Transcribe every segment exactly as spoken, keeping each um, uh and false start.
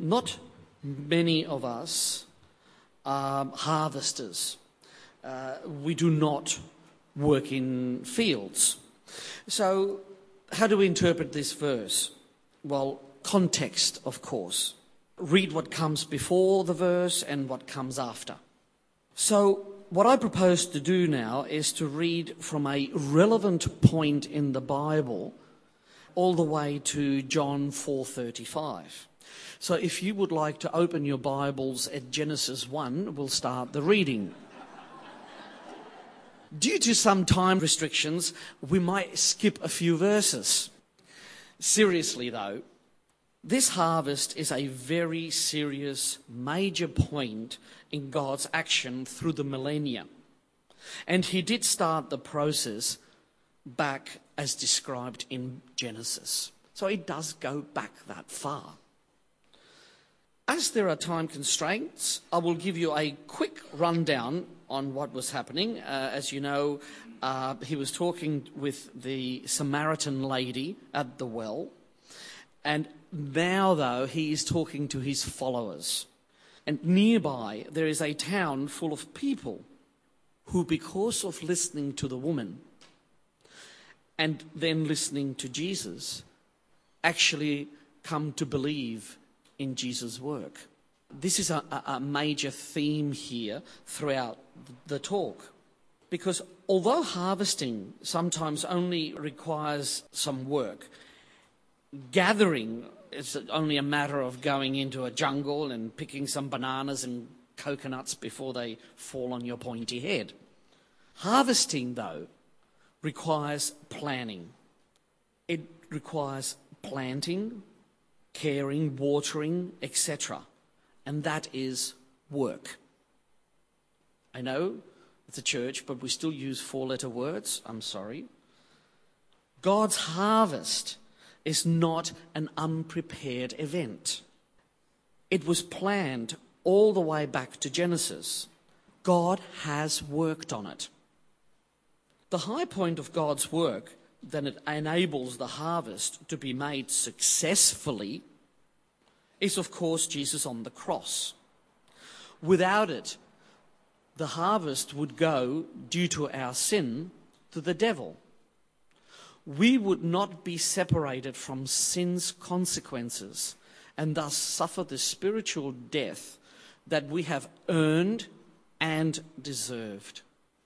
not many of us are harvesters. Uh, we do not work in fields. So how do we interpret this verse? Well, context, of course. Read what comes before the verse and what comes after. So what I propose to do now is to read from a relevant point in the Bible all the way to John four thirty-five. So if you would like to open your Bibles at Genesis one, we'll start the reading. Due to some time restrictions, we might skip a few verses. Seriously though, this harvest is a very serious, major point in God's action through the millennia. And he did start the process back as described in Genesis. So it does go back that far. As there are time constraints, I will give you a quick rundown on what was happening. Uh, as you know, uh, he was talking with the Samaritan lady at the well. And now, though, he is talking to his followers. And nearby, there is a town full of people who, because of listening to the woman and then listening to Jesus, actually come to believe in Jesus' work. This is a, a major theme here throughout the talk. Because although harvesting sometimes only requires some work, gathering is only a matter of going into a jungle and picking some bananas and coconuts before they fall on your pointy head. Harvesting, though, requires planning. It requires planting, caring, watering, et cetera. And that is work. I know it's a church, but we still use four-letter words. I'm sorry. God's harvest is not an unprepared event. It was planned all the way back to Genesis. God has worked on it. The high point of God's work that it enables the harvest to be made successfully is, of course, Jesus on the cross. Without it, the harvest would go, due to our sin, to the devil. We would not be separated from sin's consequences and thus suffer the spiritual death that we have earned and deserved.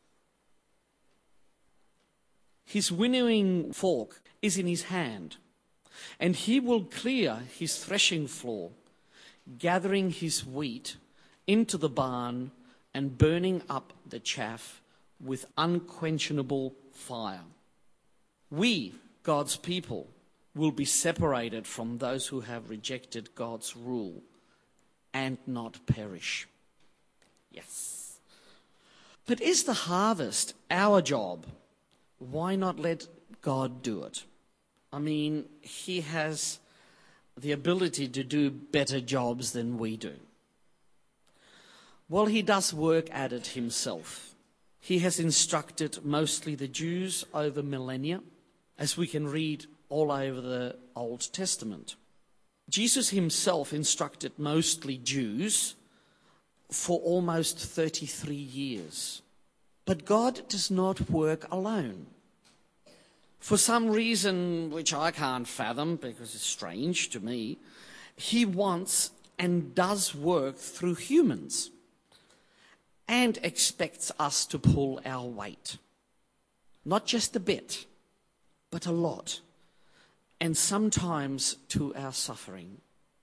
His winnowing fork is in his hand, and he will clear his threshing floor, gathering his wheat into the barn and burning up the chaff with unquenchable fire. We, God's people, will be separated from those who have rejected God's rule and not perish. Yes. But is the harvest our job? Why not let God do it? I mean, he has the ability to do better jobs than we do. Well, he does work at it himself. He has instructed mostly the Jews over millennia, as we can read all over the Old Testament. Jesus himself instructed mostly Jews for almost thirty-three years. But God does not work alone. For some reason which I can't fathom, because it's strange to me, he wants and does work through humans and expects us to pull our weight. Not just a bit, but a lot, and sometimes to our suffering.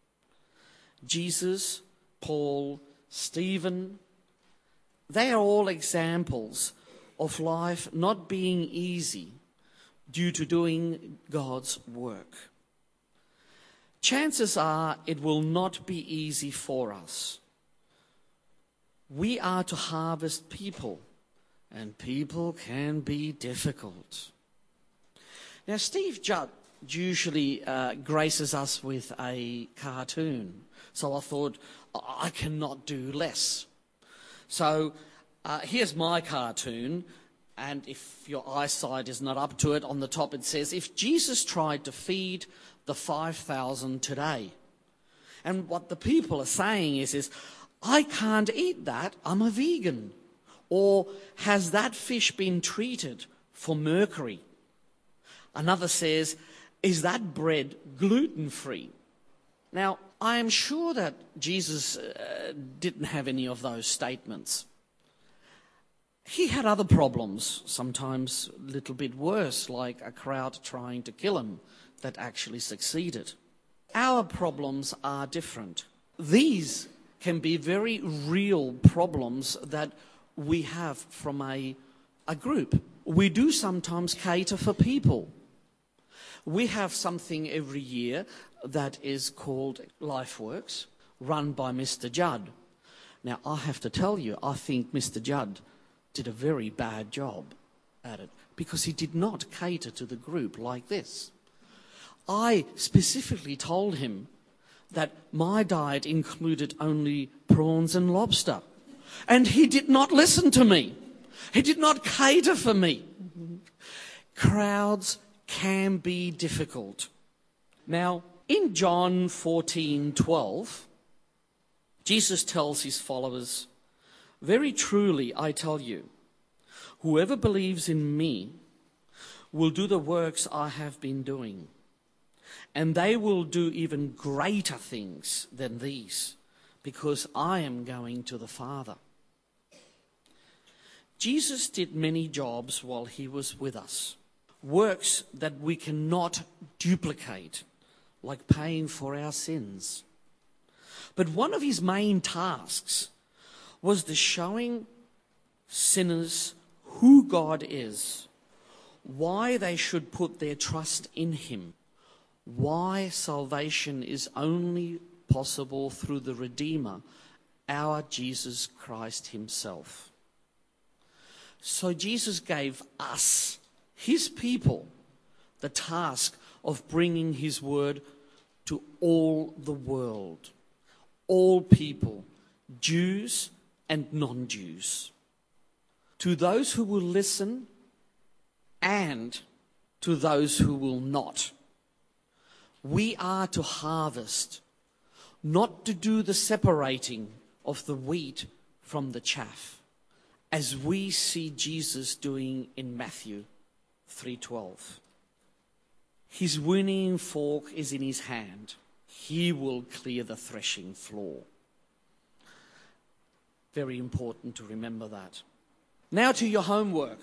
Jesus, Paul, Stephen, they are all examples of life not being easy due to doing God's work. Chances are it will not be easy for us. We are to harvest people, and people can be difficult. Now, Steve Judd usually uh, graces us with a cartoon, so I thought, I cannot do less. So uh, here's my cartoon, and if your eyesight is not up to it, on the top it says, if Jesus tried to feed the five thousand today, And what the people are saying is, is I can't eat that, I'm a vegan. Or has that fish been treated for mercury? Another says, is that bread gluten-free? Now, I am sure that Jesus uh, didn't have any of those statements. He had other problems, sometimes a little bit worse, like a crowd trying to kill him that actually succeeded. Our problems are different. These can be very real problems that we have from a, a group. We do sometimes cater for people. We have something every year that is called LifeWorks, run by Mister Judd. Now, I have to tell you, I think Mister Judd did a very bad job at it because he did not cater to the group like this. I specifically told him that my diet included only prawns and lobster. And he did not listen to me. He did not cater for me. Crowds can be difficult. Now, in John fourteen twelve, Jesus tells his followers, very truly I tell you, whoever believes in me will do the works I have been doing, and they will do even greater things than these, because I am going to the Father. Jesus did many jobs while he was with us, works that we cannot duplicate, like paying for our sins. But one of his main tasks was the showing sinners who God is, why they should put their trust in him, why salvation is only possible through the Redeemer, our Jesus Christ himself. So Jesus gave us, his people, the task of bringing his word to all the world, all people, Jews and non-Jews, to those who will listen and to those who will not. We are to harvest, not to do the separating of the wheat from the chaff, as we see Jesus doing in Matthew three twelve. His winnowing fork is in his hand. He will clear the threshing floor. Very important to remember that. Now to your homework.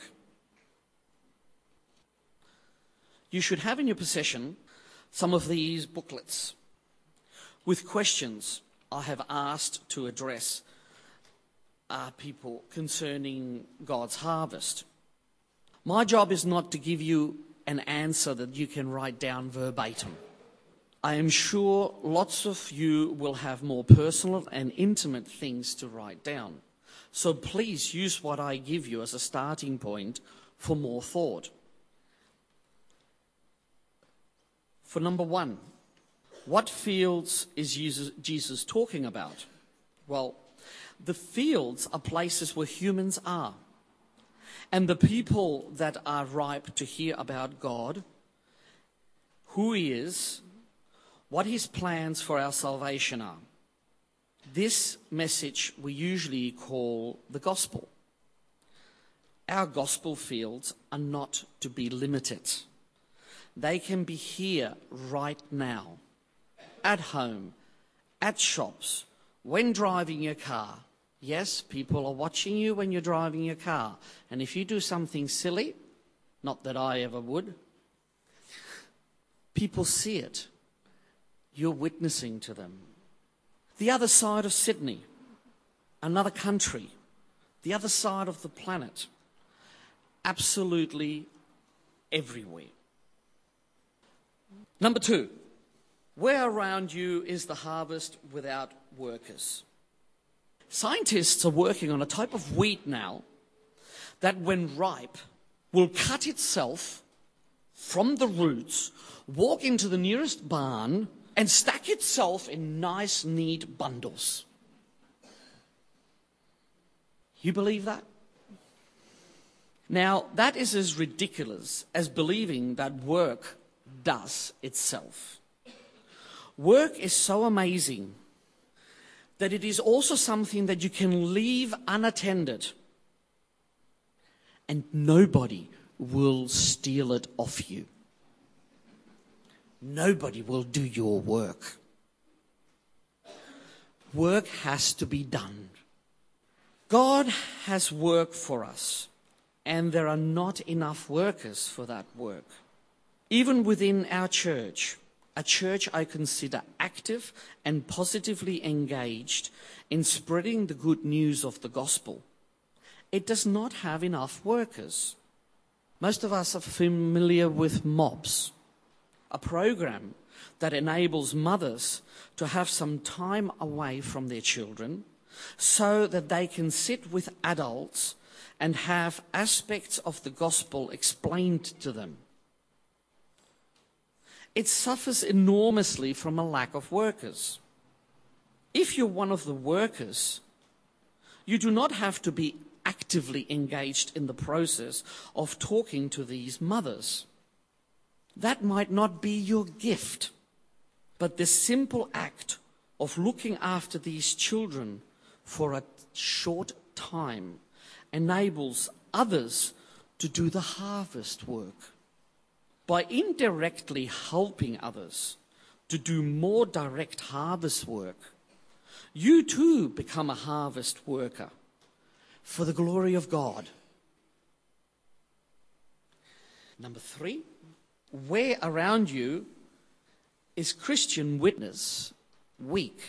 You should have in your possession some of these booklets with questions I have asked to address uh, people concerning God's harvest. My job is not to give you an answer that you can write down verbatim. I am sure lots of you will have more personal and intimate things to write down. So please use what I give you as a starting point for more thought. For number one, what fields is Jesus, Jesus talking about? Well, the fields are places where humans are. And the people that are ripe to hear about God, who he is, what his plans for our salvation are. This message we usually call the gospel. Our gospel fields are not to be limited. They can be here right now, at home, at shops, when driving your car. Yes, people are watching you when you're driving your car. And if you do something silly, not that I ever would, people see it. You're witnessing to them. The other side of Sydney, another country, the other side of the planet, absolutely everywhere. Number two, where around you is the harvest without workers? Scientists are working on a type of wheat now that when ripe will cut itself from the roots, walk into the nearest barn and stack itself in nice, neat bundles. You believe that? Now, that is as ridiculous as believing that work does itself. Work is so amazing that it is also something that you can leave unattended and nobody will steal it off you. Nobody will do your work. Work has to be done. God has work for us, and there are not enough workers for that work. Even within our church, a church I consider active and positively engaged in spreading the good news of the gospel, it does not have enough workers. Most of us are familiar with MOBS, a program that enables mothers to have some time away from their children so that they can sit with adults and have aspects of the gospel explained to them. It suffers enormously from a lack of workers. If you're one of the workers, you do not have to be actively engaged in the process of talking to these mothers. That might not be your gift, but the simple act of looking after these children for a short time enables others to do the harvest work. By indirectly helping others to do more direct harvest work, you too become a harvest worker for the glory of God. Number three, where around you is Christian witness weak?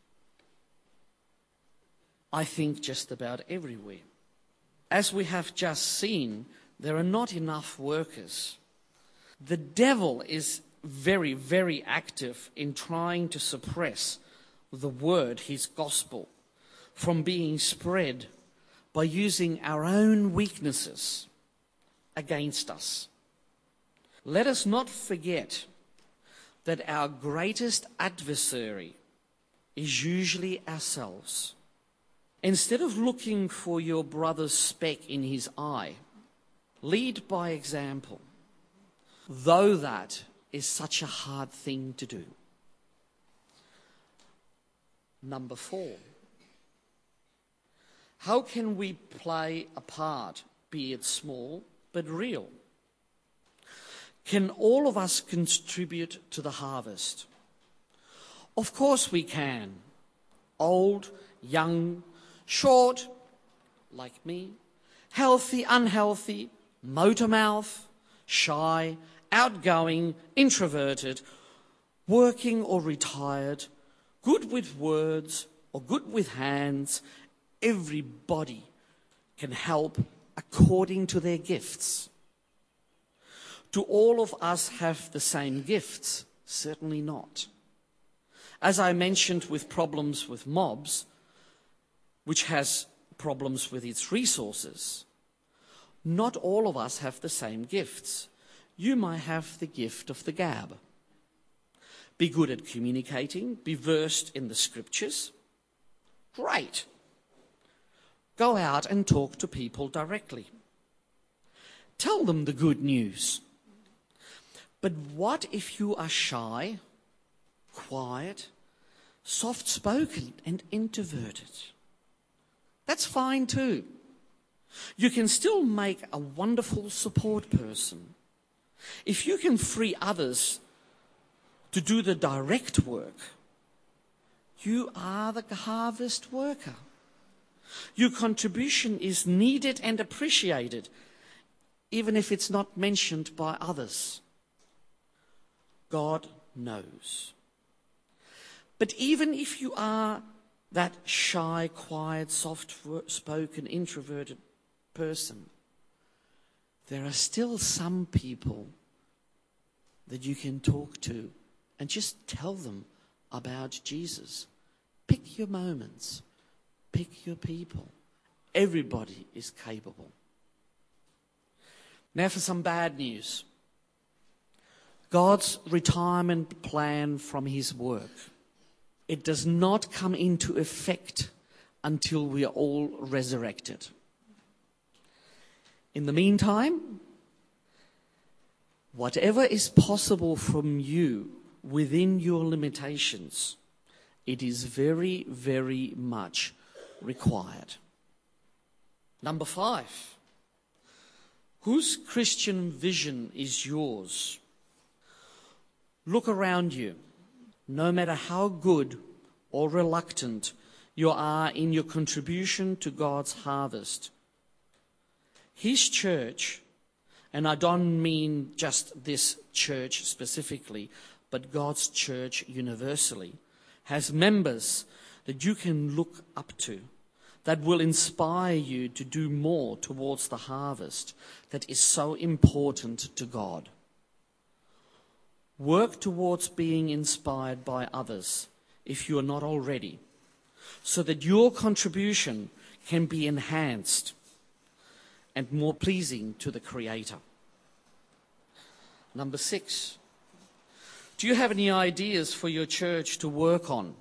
I think just about everywhere. As we have just seen, there are not enough workers. The devil is very, very active in trying to suppress the word, his gospel, from being spread by using our own weaknesses against us. Let us not forget that our greatest adversary is usually ourselves. Instead of looking for your brother's speck in his eye, lead by example. Though that is such a hard thing to do. Number four. How can we play a part, be it small but real? Can all of us contribute to the harvest? Of course we can. Old, young, short, like me, healthy, unhealthy, motor mouth, shy, outgoing, introverted, working or retired, good with words or good with hands, everybody can help according to their gifts. Do all of us have the same gifts? Certainly not. As I mentioned with problems with MOBS, which has problems with its resources, not all of us have the same gifts. You might have the gift of the gab. Be good at communicating, be versed in the scriptures. Great. Go out and talk to people directly. Tell them the good news. But what if you are shy, quiet, soft-spoken and introverted? That's fine too. You can still make a wonderful support person. If you can free others to do the direct work, you are the harvest worker. Your contribution is needed and appreciated, even if it's not mentioned by others. God knows. But even if you are that shy, quiet, soft-spoken, introverted person, there are still some people that you can talk to and just tell them about Jesus. Pick your moments. Pick your people. Everybody is capable. Now for some bad news. God's retirement plan from his work. It does not come into effect until we are all resurrected. In the meantime, whatever is possible from you within your limitations. It is very, very much required. Number five, whose Christian vision is yours? Look around you. No matter how good or reluctant you are in your contribution to God's harvest, His church, and I don't mean just this church specifically, but God's church universally, has members that you can look up to, that will inspire you to do more towards the harvest that is so important to God. Work towards being inspired by others if you are not already, so that your contribution can be enhanced and more pleasing to the Creator. Number six, do you have any ideas for your church to work on?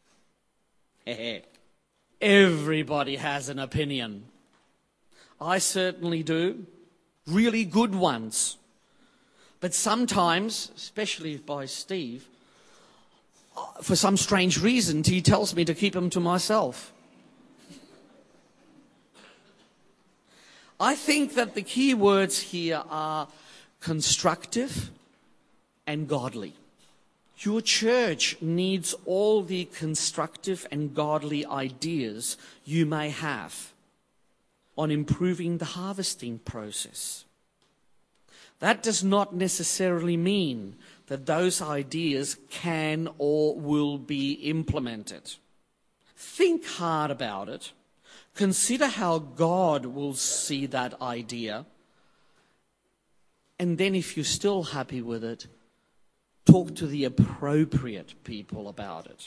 Everybody has an opinion. I certainly do. Really good ones. But sometimes, especially by Steve, for some strange reason, he tells me to keep them to myself. I think that the key words here are constructive and godly. Your church needs all the constructive and godly ideas you may have on improving the harvesting process. That does not necessarily mean that those ideas can or will be implemented. Think hard about it. Consider how God will see that idea. And then if you're still happy with it, talk to the appropriate people about it.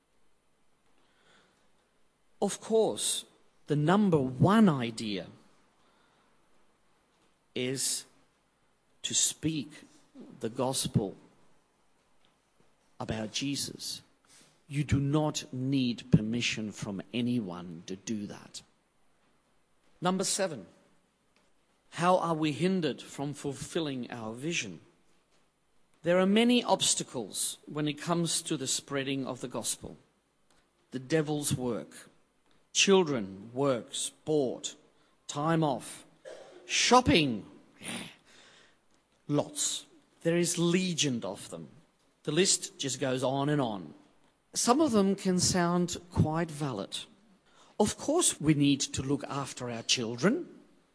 Of course, the number one idea is to speak the gospel about Jesus. You do not need permission from anyone to do that. Number seven, how are we hindered from fulfilling our vision? There are many obstacles when it comes to the spreading of the gospel. The devil's work, children, work, sport, time off, shopping, lots. There is legion of them. The list just goes on and on. Some of them can sound quite valid. Of course, we need to look after our children.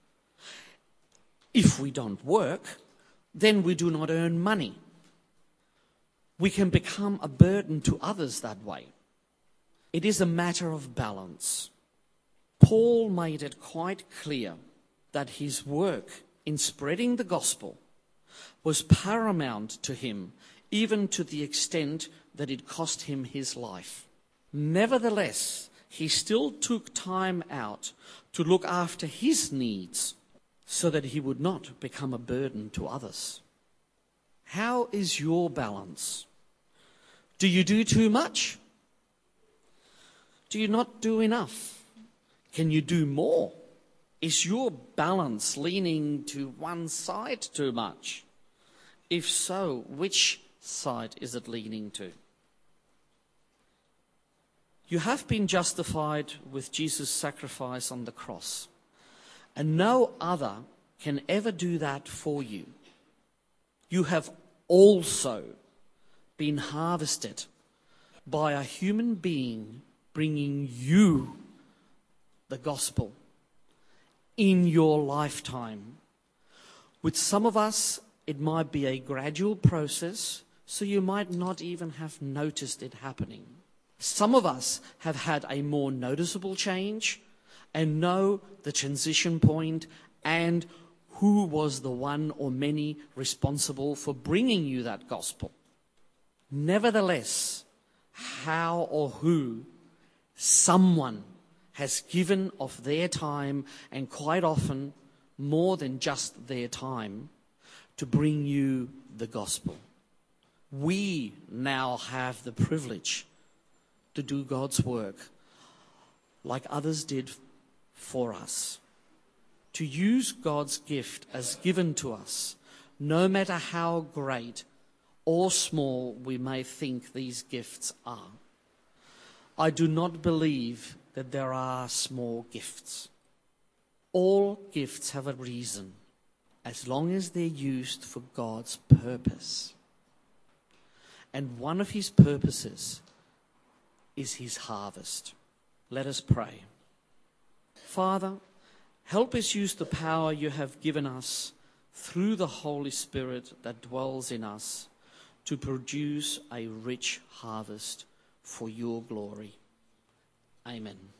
If we don't work, then we do not earn money. We can become a burden to others that way. It is a matter of balance. Paul made it quite clear that his work in spreading the gospel was paramount to him, even to the extent that it cost him his life. Nevertheless, he still took time out to look after his needs so that he would not become a burden to others. How is your balance? Do you do too much? Do you not do enough? Can you do more? Is your balance leaning to one side too much? If so, which side is it leaning to? You have been justified with Jesus' sacrifice on the cross, and no other can ever do that for you. You have also been harvested by a human being bringing you the gospel in your lifetime. With some of us, it might be a gradual process, so you might not even have noticed it happening. Some of us have had a more noticeable change and know the transition point and who was the one or many responsible for bringing you that gospel. Nevertheless, how or who someone has given of their time, and quite often more than just their time, to bring you the gospel. We now have the privilege to do God's work like others did for us. To use God's gift as given to us, no matter how great or small we may think these gifts are. I do not believe that there are small gifts. All gifts have a reason, as long as they're used for God's purpose. And one of his purposes is his harvest. Let us pray. Father, help us use the power you have given us through the Holy Spirit that dwells in us to produce a rich harvest for your glory. Amen.